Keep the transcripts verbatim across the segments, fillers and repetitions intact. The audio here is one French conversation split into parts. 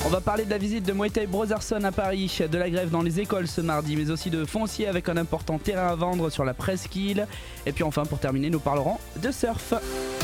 On va parler de la visite de Moetai Brotherson à Paris, de la grève dans les écoles ce mardi, mais aussi de foncier avec un important terrain à vendre sur la presqu'île. Et puis enfin, pour terminer, nous parlerons de surf.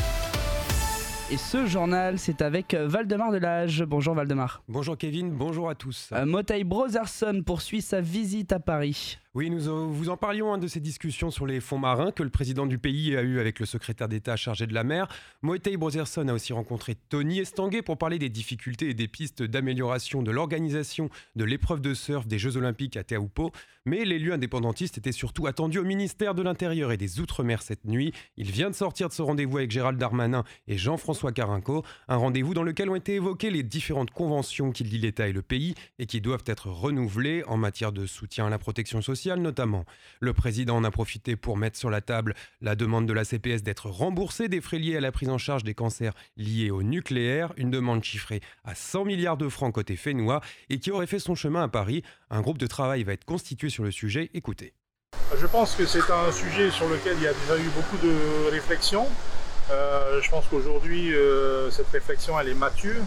Et ce journal, c'est avec Valdemar Delage. Bonjour Valdemar. Bonjour Kevin, bonjour à tous. Euh, Moetai Brotherson poursuit sa visite à Paris. Oui, nous euh, vous en parlions hein, de ces discussions sur les fonds marins que le président du pays a eu avec le secrétaire d'État chargé de la mer. Moetai Brotherson a aussi rencontré Tony Estanguet pour parler des difficultés et des pistes d'amélioration de l'organisation de l'épreuve de surf des Jeux Olympiques à Teahupo'o. Mais l'élu indépendantiste était surtout attendu au ministère de l'Intérieur et des Outre-mer cette nuit. Il vient de sortir de ce rendez-vous avec Gérald Darmanin et Jean-François Carenco, un rendez-vous dans lequel ont été évoquées les différentes conventions qui lient l'État et le pays et qui doivent être renouvelées en matière de soutien à la protection sociale notamment. Le président en a profité pour mettre sur la table la demande de la C P S d'être remboursé des frais liés à la prise en charge des cancers liés au nucléaire, une demande chiffrée à cent milliards de francs côté fénois et qui aurait fait son chemin à Paris. Un groupe de travail va être constitué sur le sujet, écoutez. Je pense que c'est un sujet sur lequel il y a déjà eu beaucoup de réflexions. Euh, je pense qu'aujourd'hui, euh, cette réflexion elle est mature,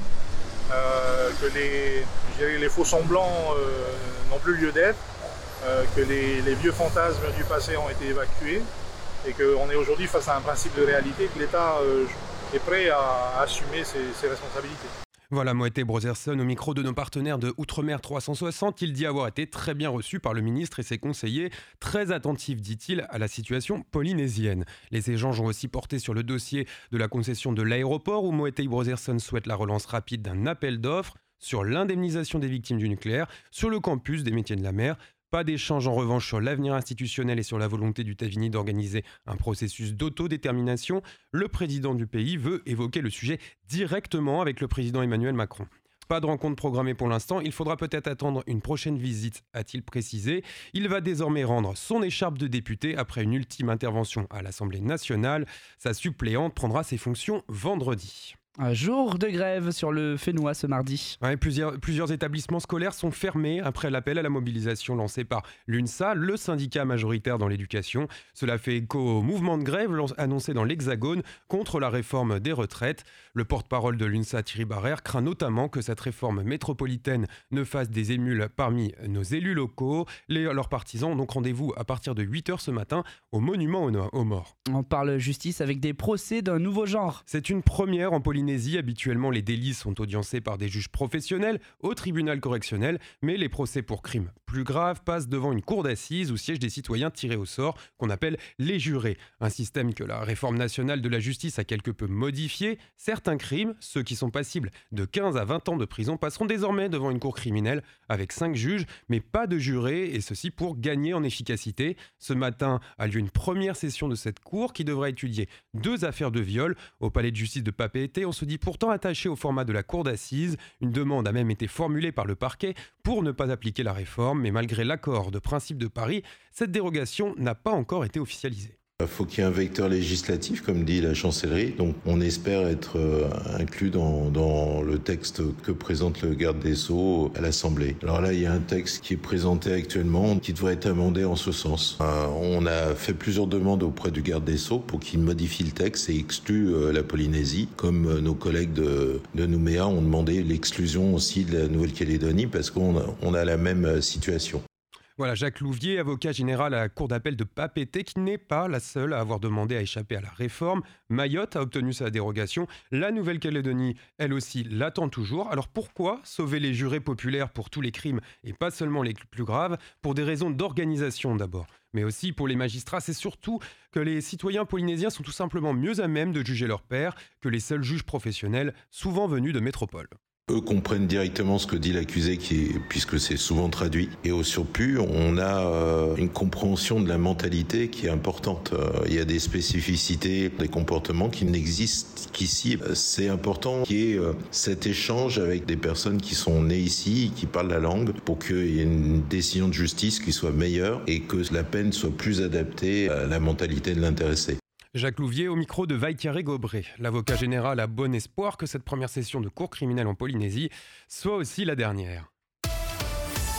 euh, que les, je dirais, les faux semblants euh, n'ont plus lieu d'être. Euh, que les, les vieux fantasmes du passé ont été évacués et qu'on est aujourd'hui face à un principe de réalité, que l'État euh, est prêt à, à assumer ses, ses responsabilités. Voilà Moetai Brotherson au micro de nos partenaires de Outre-mer trois cent soixante. Il dit avoir été très bien reçu par le ministre et ses conseillers, très attentifs, dit-il, à la situation polynésienne. Les échanges ont aussi porté sur le dossier de la concession de l'aéroport où Moetai Brotherson souhaite la relance rapide d'un appel d'offres, sur l'indemnisation des victimes du nucléaire, sur le campus des métiers de la mer. Pas d'échange en revanche sur l'avenir institutionnel et sur la volonté du Tavini d'organiser un processus d'autodétermination. Le président du pays veut évoquer le sujet directement avec le président Emmanuel Macron. Pas de rencontre programmée pour l'instant, il faudra peut-être attendre une prochaine visite, a-t-il précisé. Il va désormais rendre son écharpe de député après une ultime intervention à l'Assemblée nationale. Sa suppléante prendra ses fonctions vendredi. Un jour de grève sur le Fénois ce mardi. Ouais, plusieurs, plusieurs établissements scolaires sont fermés après l'appel à la mobilisation lancé par l'UNSA, le syndicat majoritaire dans l'éducation. Cela fait écho au mouvement de grève annoncé dans l'Hexagone contre la réforme des retraites. Le porte-parole de l'UNSA, Thierry Barrère, craint notamment que cette réforme métropolitaine ne fasse des émules parmi nos élus locaux. Les, leurs partisans ont donc rendez-vous à partir de huit heures ce matin au monument aux, aux morts. On parle justice avec des procès d'un nouveau genre. C'est une première en Polynésie. Habituellement, les délits sont audiencés par des juges professionnels au tribunal correctionnel, mais les procès pour crimes plus graves passent devant une cour d'assises où siègent des citoyens tirés au sort, qu'on appelle les jurés. Un système que la réforme nationale de la justice a quelque peu modifié. Certains crimes, ceux qui sont passibles de quinze à vingt ans de prison, passeront désormais devant une cour criminelle avec cinq juges, mais pas de jurés, et ceci pour gagner en efficacité. Ce matin a lieu une première session de cette cour qui devra étudier deux affaires de viol au palais de justice de Papeete. On se dit pourtant attaché au format de la cour d'assises. Une demande a même été formulée par le parquet pour ne pas appliquer la réforme, mais malgré l'accord de principe de Paris, cette dérogation n'a pas encore été officialisée. Il faut qu'il y ait un vecteur législatif, comme dit la chancellerie. Donc on espère être euh, inclus dans, dans le texte que présente le garde des Sceaux à l'Assemblée. Alors là, il y a un texte qui est présenté actuellement qui devrait être amendé en ce sens. Euh, on a fait plusieurs demandes auprès du garde des Sceaux pour qu'il modifie le texte et exclue euh, la Polynésie, comme euh, nos collègues de, de Nouméa ont demandé l'exclusion aussi de la Nouvelle-Calédonie parce qu'on a, on a la même euh, situation. Voilà, Jacques Louvier, avocat général à la cour d'appel de Papeete, qui n'est pas la seule à avoir demandé à échapper à la réforme. Mayotte a obtenu sa dérogation. La Nouvelle-Calédonie, elle aussi, l'attend toujours. Alors pourquoi sauver les jurés populaires pour tous les crimes et pas seulement les plus graves? Pour des raisons d'organisation d'abord. Mais aussi pour les magistrats, c'est surtout que les citoyens polynésiens sont tout simplement mieux à même de juger leurs pairs que les seuls juges professionnels, souvent venus de métropole. Eux comprennent directement ce que dit l'accusé, qui est, puisque c'est souvent traduit. Et au surplus, on a euh, une compréhension de la mentalité qui est importante. Euh, il y a des spécificités, des comportements qui n'existent qu'ici. C'est important qu'il y ait euh, cet échange avec des personnes qui sont nées ici, qui parlent la langue, pour qu'il y ait une décision de justice qui soit meilleure et que la peine soit plus adaptée à la mentalité de l'intéressé. Jacques Louvier au micro de Vaikare Gobré. L'avocat général a bon espoir que cette première session de cour criminelle en Polynésie soit aussi la dernière.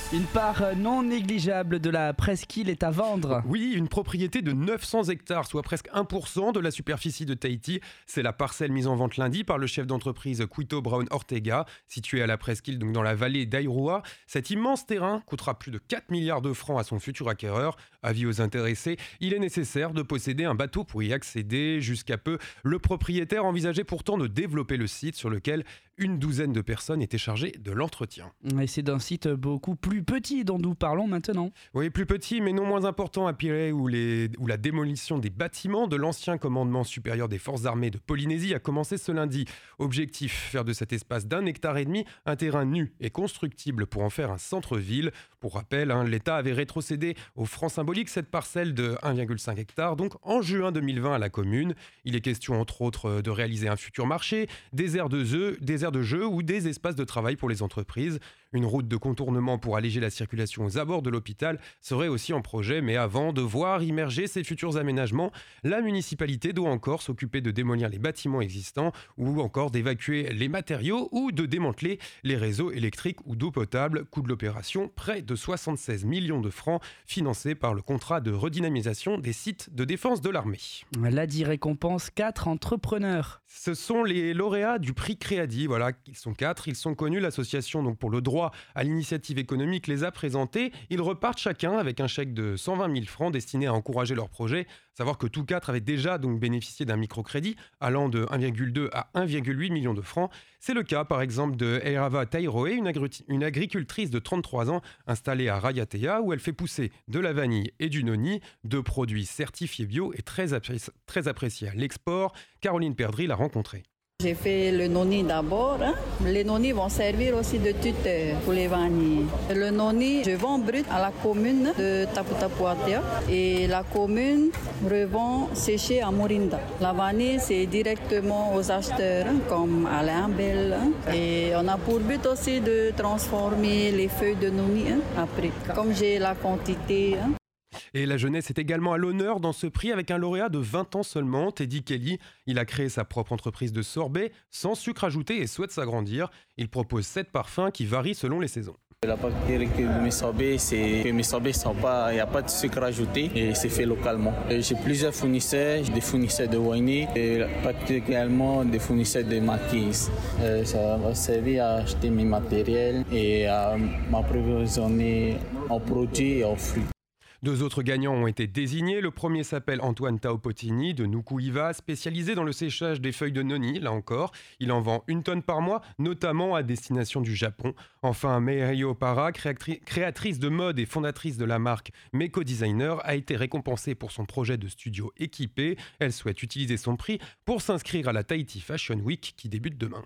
Une part non négligeable de la presqu'île est à vendre. Oui, une propriété de neuf cents hectares, soit presque un pour cent de la superficie de Tahiti. C'est la parcelle mise en vente lundi par le chef d'entreprise Quito Brown Ortega, située à la presqu'île, donc dans la vallée d'Airua. Cet immense terrain coûtera plus de quatre milliards de francs à son futur acquéreur. Avis aux intéressés, il est nécessaire de posséder un bateau pour y accéder. Jusqu'à peu, le propriétaire envisageait pourtant de développer le site sur lequel une douzaine de personnes étaient chargées de l'entretien. Et c'est d'un site beaucoup plus petit dont nous parlons maintenant. Oui, plus petit mais non moins important à Pirée, où, les, où la démolition des bâtiments de l'ancien commandement supérieur des forces armées de Polynésie a commencé ce lundi. Objectif, faire de cet espace d'un hectare et demi un terrain nu et constructible pour en faire un centre-ville. Pour rappel, hein, l'État avait rétrocédé au franc symbolique cette parcelle de un virgule cinq hectare, donc en juin deux mille vingt à la commune. Il est question entre autres de réaliser un futur marché, des aires de jeu, des aires de jeu ou des espaces de travail pour les entreprises. Une route de contournement pour alléger la circulation aux abords de l'hôpital serait aussi en projet, mais avant de voir immerger ces futurs aménagements, la municipalité doit encore s'occuper de démolir les bâtiments existants ou encore d'évacuer les matériaux ou de démanteler les réseaux électriques ou d'eau potable. Coût de l'opération, près de soixante-seize millions de francs, financé par le contrat de redynamisation des sites de défense de l'armée. L'A D I récompense quatre entrepreneurs. Ce sont les lauréats du prix Créadi. Voilà, ils sont quatre, ils sont connus. L'association donc pour le droit à l'initiative économique les a présentés. Ils repartent chacun avec un chèque de cent vingt mille francs destiné à encourager leur projet. Savoir que tous quatre avaient déjà donc bénéficié d'un microcrédit allant de un virgule deux à un virgule huit millions de francs. C'est le cas par exemple de Eirava Tairoe, une, agri- une agricultrice de trente-trois ans installée à Rayatea où elle fait pousser de la vanille et du noni, deux produits certifiés bio et très, appré- très appréciés à l'export. Caroline Perdry l'a rencontrée. J'ai fait le noni d'abord. Hein. Les nonis vont servir aussi de tuteur pour les vanilles. Le noni, je vends brut à la commune de Taputapuatea et la commune revend séché à Morinda. La vanille, c'est directement aux acheteurs hein, comme Alain Bell. Hein. Et on a pour but aussi de transformer les feuilles de noni hein, après. Comme j'ai la quantité. Hein. Et la jeunesse est également à l'honneur dans ce prix avec un lauréat de vingt ans seulement, Teddy Kelly. Il a créé sa propre entreprise de sorbet sans sucre ajouté et souhaite s'agrandir. Il propose sept parfums qui varient selon les saisons. La particularité de mes sorbets, c'est que mes sorbets, il n'y a pas de sucre ajouté et c'est fait localement. Et j'ai plusieurs fournisseurs, des fournisseurs de wine et particulièrement des fournisseurs de maquis. Euh, ça va servir à acheter mes matériels et à m'approvisionner en produits et en fruits. Deux autres gagnants ont été désignés. Le premier s'appelle Antoine Taopotini de Nukuiva, spécialisé dans le séchage des feuilles de noni, là encore. Il en vend une tonne par mois, notamment à destination du Japon. Enfin, Meirio Para, créatri- créatrice de mode et fondatrice de la marque Meko Designer, a été récompensée pour son projet de studio équipé. Elle souhaite utiliser son prix pour s'inscrire à la Tahiti Fashion Week qui débute demain.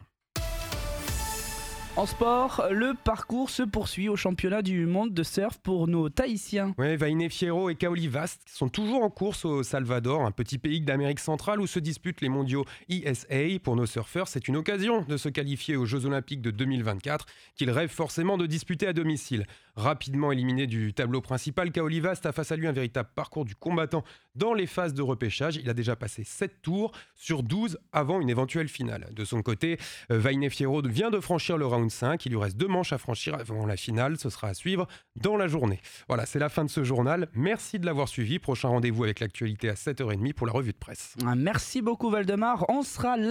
En sport, le parcours se poursuit au championnat du monde de surf pour nos Tahitiens. Ouais, Vaine Fierro et Kaoli Vast sont toujours en course au Salvador, un petit pays d'Amérique centrale où se disputent les mondiaux I S A. Pour nos surfeurs, c'est une occasion de se qualifier aux Jeux Olympiques de deux mille vingt-quatre qu'ils rêvent forcément de disputer à domicile. Rapidement éliminé du tableau principal, Kaoli Vast a face à lui un véritable parcours du combattant dans les phases de repêchage. Il a déjà passé sept tours sur douze avant une éventuelle finale. De son côté, Vaine Fierro vient de franchir le round cinq. Il lui reste deux manches à franchir avant la finale. Ce sera à suivre dans la journée. Voilà, c'est la fin de ce journal. Merci de l'avoir suivi. Prochain rendez-vous avec l'actualité à sept heures trente pour la revue de presse. Merci beaucoup Valdemar. On sera là.